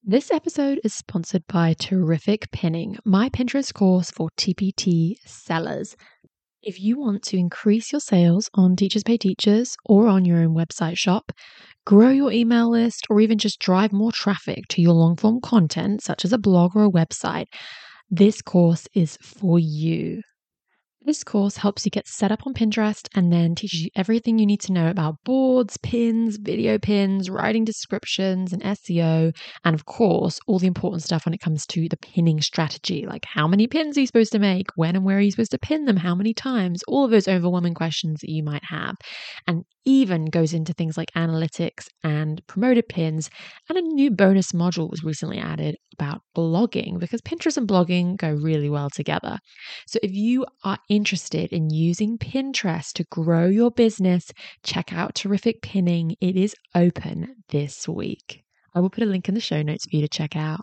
This episode is sponsored by Terrific Pinning, my Pinterest course for TPT sellers. If you want to increase your sales on Teachers Pay Teachers or on your own website shop, grow your email list, or even just drive more traffic to your long-form content, such as a blog or a website, this course is for you. This course helps you get set up on Pinterest and then teaches you everything you need to know about boards, pins, video pins, writing descriptions, and SEO, and of course, all the important stuff when it comes to the pinning strategy, like how many pins are you supposed to make, when and where are you supposed to pin them, how many times, all of those overwhelming questions that you might have, and even goes into things like analytics and promoted pins, and a new bonus module was recently added about blogging because Pinterest and blogging go really well together. So if you are interested in using Pinterest to grow your business, check out Terrific Pinning. It is open this week. I will put a link in the show notes for you to check out.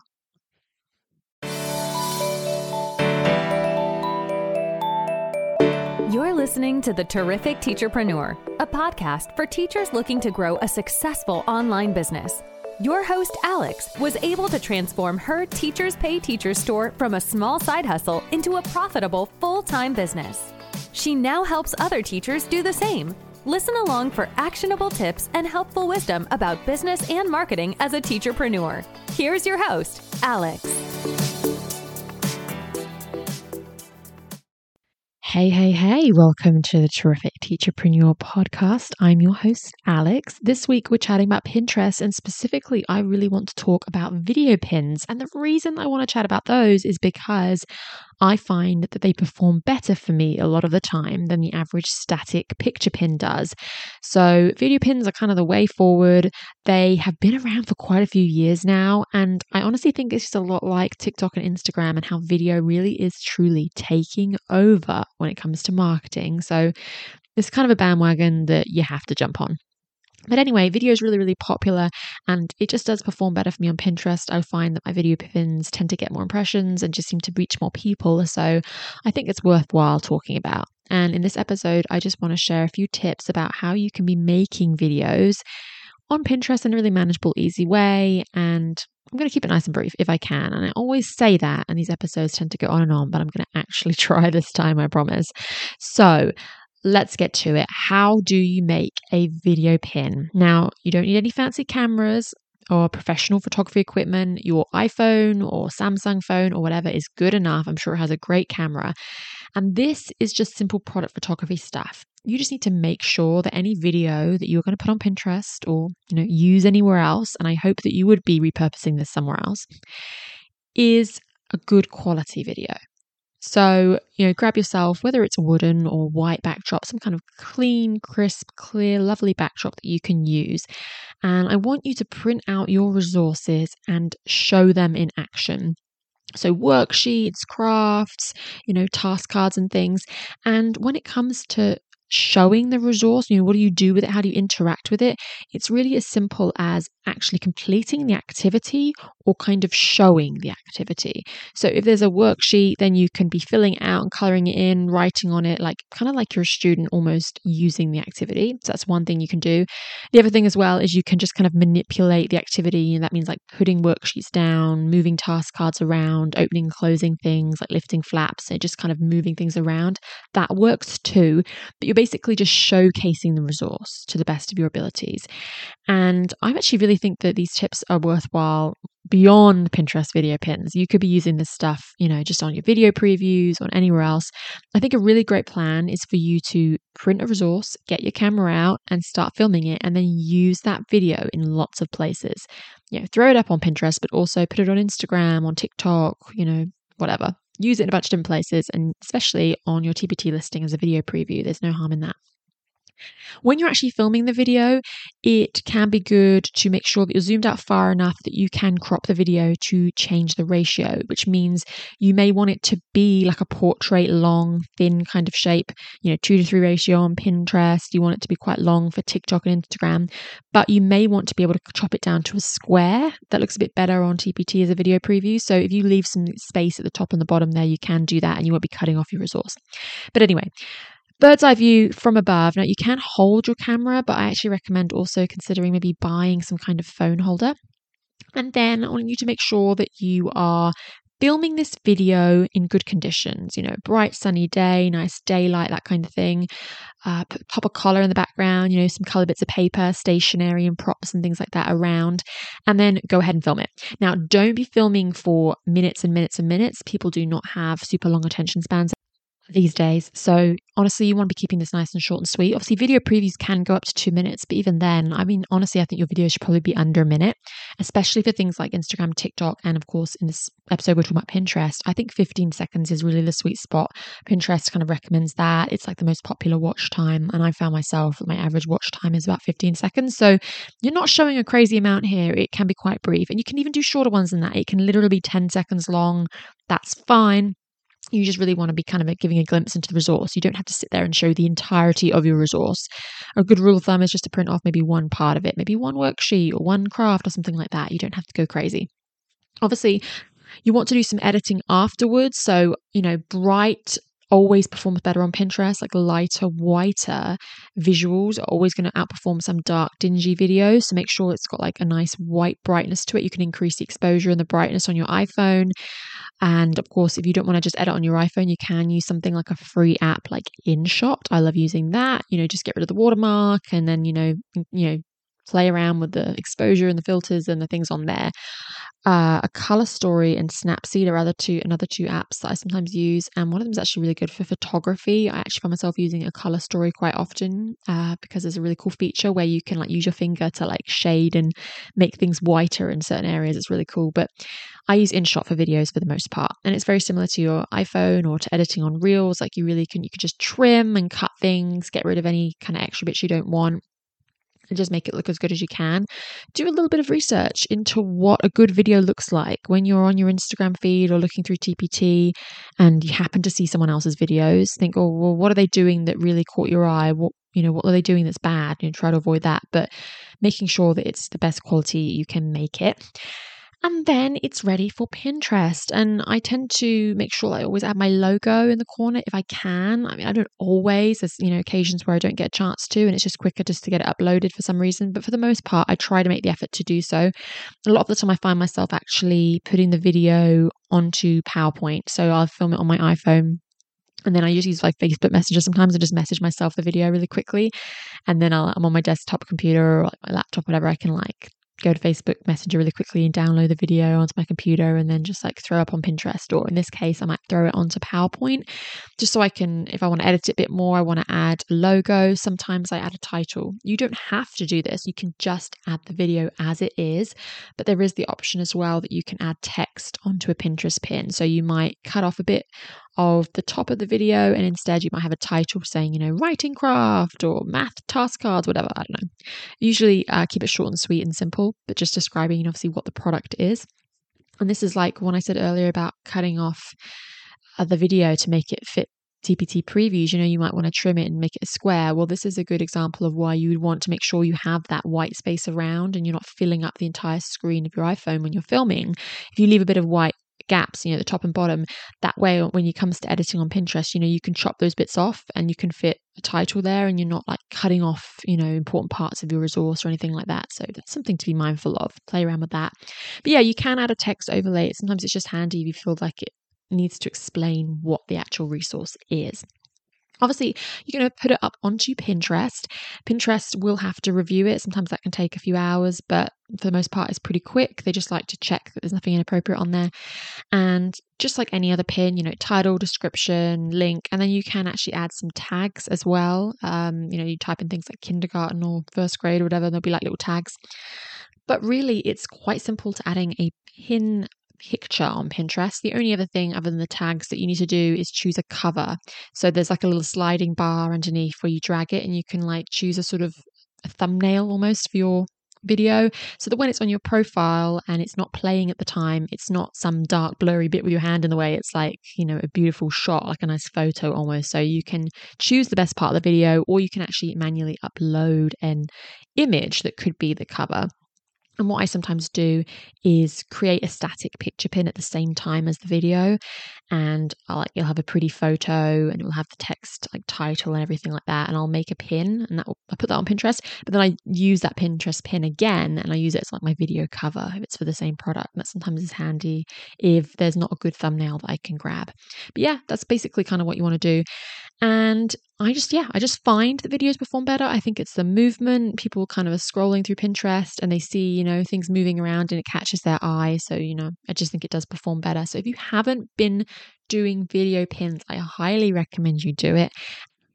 You're listening to The Terrific Teacherpreneur, a podcast for teachers looking to grow a successful online business. Your host, Alex, was able to transform her Teachers Pay Teachers store from a small side hustle into a profitable full-time business. She now helps other teachers do the same. Listen along for actionable tips and helpful wisdom about business and marketing as a teacherpreneur. Here's your host, Alex. Hey, welcome to the Terrific Teacherpreneur podcast. I'm your host, Alex. This week we're chatting about Pinterest, and specifically I really want to talk about video pins. And the reason I want to chat about those is because I find that they perform better for me a lot of the time than the average static picture pin does. So video pins are kind of the way forward. They have been around for quite a few years now, and I honestly think it's just a lot like TikTok and Instagram and how video really is truly taking over when it comes to marketing. So it's kind of a bandwagon that you have to jump on. But anyway, video is really, really popular and it just does perform better for me on Pinterest. I find that my video pins tend to get more impressions and just seem to reach more people. So I think it's worthwhile talking about. And in this episode, I just want to share a few tips about how you can be making videos on Pinterest in a really manageable, easy way. And I'm going to keep it nice and brief if I can. And I always say that, and these episodes tend to go on, but I'm going to actually try this time, I promise. So let's get to it. How do you make a video pin? Now, you don't need any fancy cameras or professional photography equipment. Your iPhone or Samsung phone or whatever is good enough. I'm sure it has a great camera. And this is just simple product photography stuff. You just need to make sure that any video that you're going to put on Pinterest or, use anywhere else, and I hope that you would be repurposing this somewhere else, is a good quality video. So, grab yourself, whether it's a wooden or white backdrop, some kind of clean, crisp, clear, lovely backdrop that you can use. And I want you to print out your resources and show them in action. So worksheets, crafts, task cards and things. And when it comes to showing the resource, what do you do with it? How do you interact with it? It's really as simple as actually completing the activity or kind of showing the activity. So if there's a worksheet, then you can be filling it out and coloring it in, writing on it, kind of like you're a student almost using the activity. So that's one thing you can do. The other thing as well is you can just kind of manipulate the activity. And that means like putting worksheets down, moving task cards around, opening and closing things, like lifting flaps, and just kind of moving things around. That works too. But you're basically just showcasing the resource to the best of your abilities. And I actually really think that these tips are worthwhile beyond Pinterest video pins. You could be using this stuff, just on your video previews or anywhere else. I think a really great plan is for you to print a resource, get your camera out and start filming it, and then use that video in lots of places. Throw it up on Pinterest, but also put it on Instagram, on TikTok, whatever. Use it in a bunch of different places, and especially on your TPT listing as a video preview. There's no harm in that. When you're actually filming the video, it can be good to make sure that you're zoomed out far enough that you can crop the video to change the ratio, which means you may want it to be like a portrait, long, thin kind of shape, 2:3 ratio on Pinterest. You want it to be quite long for TikTok and Instagram, but you may want to be able to chop it down to a square. That looks a bit better on TPT as a video preview. So if you leave some space at the top and the bottom there, you can do that and you won't be cutting off your resource. But anyway, bird's eye view from above. Now you can hold your camera, but I actually recommend also considering maybe buying some kind of phone holder. And then I want you to make sure that you are filming this video in good conditions, bright sunny day, nice daylight, that kind of thing. Pop a collar in the background, some colored bits of paper, stationery and props and things like that around, and then go ahead and film it. Now, don't be filming for minutes and minutes and minutes. People do not have super long attention spans these days. So honestly, you want to be keeping this nice and short and sweet. Obviously, video previews can go up to 2 minutes, but even then, honestly, I think your video should probably be under a minute, especially for things like Instagram, TikTok, and of course, in this episode, we're talking about Pinterest. I think 15 seconds is really the sweet spot. Pinterest kind of recommends that. It's like the most popular watch time. And I found myself, my average watch time is about 15 seconds. So you're not showing a crazy amount here. It can be quite brief. And you can even do shorter ones than that. It can literally be 10 seconds long. That's fine. You just really want to be kind of giving a glimpse into the resource. You don't have to sit there and show the entirety of your resource. A good rule of thumb is just to print off maybe one part of it, maybe one worksheet or one craft or something like that. You don't have to go crazy. Obviously, you want to do some editing afterwards. So, bright always performs better on Pinterest. Like lighter, whiter visuals are always going to outperform some dark, dingy videos. So make sure it's got like a nice white brightness to it. You can increase the exposure and the brightness on your iPhone. And of course, if you don't want to just edit on your iPhone, you can use something like a free app like InShot. I love using that. Just get rid of the watermark and then, play around with the exposure and the filters and the things on there. A Color Story and Snapseed are another two apps that I sometimes use, and one of them is actually really good for photography. I actually find myself using a Color Story quite often because there's a really cool feature where you can like use your finger to like shade and make things whiter in certain areas. It's really cool. But I use InShot for videos for the most part, and it's very similar to your iPhone or to editing on Reels. Like you can just trim and cut things, get rid of any kind of extra bits you don't want, and just make it look as good as you can. Do a little bit of research into what a good video looks like when you're on your Instagram feed or looking through TPT and you happen to see someone else's videos. Think, oh, well, what are they doing that really caught your eye? What are they doing that's bad? Try to avoid that, but making sure that it's the best quality you can make it. And then it's ready for Pinterest. And I tend to make sure I always add my logo in the corner if I can. I don't always. There's, occasions where I don't get a chance to, and it's just quicker just to get it uploaded for some reason. But for the most part, I try to make the effort to do so. A lot of the time I find myself actually putting the video onto PowerPoint. So I'll film it on my iPhone. And then I usually use like Facebook Messenger. Sometimes I just message myself the video really quickly. And then I'm on my desktop computer or like my laptop, whatever. I can like go to Facebook Messenger really quickly and download the video onto my computer and then just like throw up on Pinterest. Or in this case, I might throw it onto PowerPoint just so I can, if I want to edit it a bit more, I want to add a logo. Sometimes I add a title. You don't have to do this. You can just add the video as it is, but there is the option as well that you can add text onto a Pinterest pin. So you might cut off a bit of the top of the video and instead you might have a title saying, writing craft or math task cards, whatever. I don't know. Usually keep it short and sweet and simple, but just describing obviously what the product is. And this is like when I said earlier about cutting off the video to make it fit TPT previews. You might want to trim it and make it a square. Well, this is a good example of why you would want to make sure you have that white space around and you're not filling up the entire screen of your iPhone when you're filming. If you leave a bit of white gaps, the top and bottom, that way when it comes to editing on Pinterest, you can chop those bits off and you can fit a title there and you're not like cutting off, important parts of your resource or anything like that. So that's something to be mindful of. Play around with that. But yeah, you can add a text overlay. Sometimes it's just handy if you feel like it needs to explain what the actual resource is. Obviously, you're going to put it up onto Pinterest. Pinterest will have to review it. Sometimes that can take a few hours, but for the most part, it's pretty quick. They just like to check that there's nothing inappropriate on there. And just like any other pin, title, description, link, and then you can actually add some tags as well. You type in things like kindergarten or first grade or whatever, and there'll be like little tags. But really, it's quite simple to adding a pin picture on Pinterest. The only other thing other than the tags that you need to do is choose a cover. So there's like a little sliding bar underneath where you drag it and you can like choose a sort of a thumbnail almost for your video, so that when it's on your profile and it's not playing at the time, it's not some dark blurry bit with your hand in the way. It's like, a beautiful shot, like a nice photo almost. So you can choose the best part of the video, or you can actually manually upload an image that could be the cover. And what I sometimes do is create a static picture pin at the same time as the video. and you'll have a pretty photo and it will have the text like title and everything like that. And I'll make a pin and I put that on Pinterest, but then I use that Pinterest pin again and I use it as like my video cover if it's for the same product. And that sometimes is handy if there's not a good thumbnail that I can grab. But yeah, that's basically kind of what you want to do. And I just find that videos perform better. I think it's the movement. People kind of are scrolling through Pinterest and they see, things moving around and it catches their eye. So, I just think it does perform better. So if you haven't been doing video pins, I highly recommend you do it.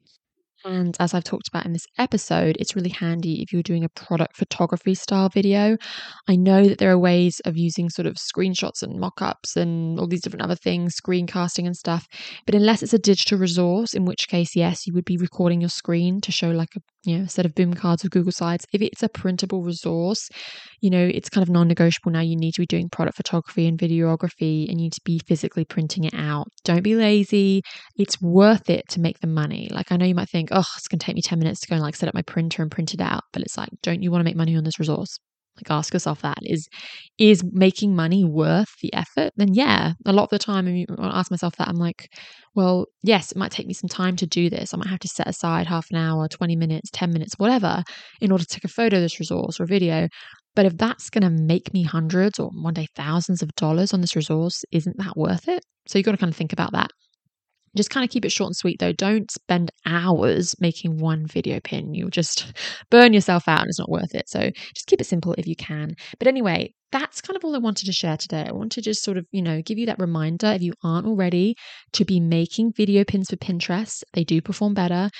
And as I've talked about in this episode, it's really handy if you're doing a product photography style video. I know that there are ways of using sort of screenshots and mock-ups and all these different other things, screencasting and stuff. But unless it's a digital resource, in which case, yes, you would be recording your screen to show like a set of BIM cards or Google Slides. If it's a printable resource, it's kind of non-negotiable now. You need to be doing product photography and videography and you need to be physically printing it out. Don't be lazy. It's worth it to make the money. Like I know you might think, oh, it's going to take me 10 minutes to go and like set up my printer and print it out. But it's like, don't you want to make money on this resource? Like ask yourself that, is making money worth the effort? Then yeah, a lot of the time when I ask myself that, I'm like, well, yes, it might take me some time to do this. I might have to set aside half an hour, 20 minutes, 10 minutes, whatever, in order to take a photo of this resource or a video. But if that's going to make me hundreds or one day thousands of dollars on this resource, isn't that worth it? So you've got to kind of think about that. Just kind of keep it short and sweet though. Don't spend hours making one video pin. You'll just burn yourself out and it's not worth it. So just keep it simple if you can. But anyway, that's kind of all I wanted to share today. I want to just sort of, give you that reminder if you aren't already to be making video pins for Pinterest. They do perform better.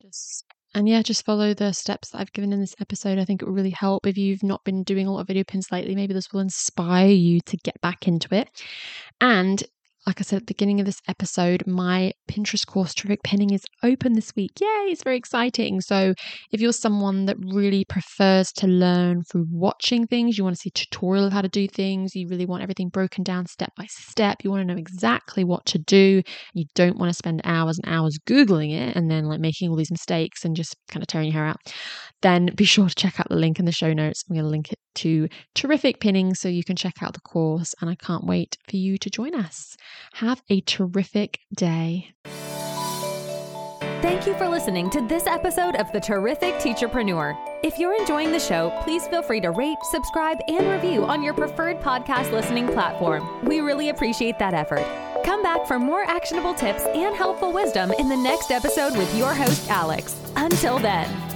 Just follow the steps that I've given in this episode. I think it will really help if you've not been doing a lot of video pins lately. Maybe this will inspire you to get back into it. And like I said at the beginning of this episode, my Pinterest course, Terrific Pinning, is open this week. Yay, it's very exciting. So if you're someone that really prefers to learn through watching things, you want to see a tutorial of how to do things, you really want everything broken down step by step, you want to know exactly what to do, you don't want to spend hours and hours Googling it and then like making all these mistakes and just kind of tearing your hair out, then be sure to check out the link in the show notes. I'm going to link it to Terrific Pinning so you can check out the course, and I can't wait for you to join us. Have a terrific day. Thank you for listening to this episode of The Terrific Teacherpreneur. If you're enjoying the show, please feel free to rate, subscribe, and review on your preferred podcast listening platform. We really appreciate that effort. Come back for more actionable tips and helpful wisdom in the next episode with your host, Alex. Until then.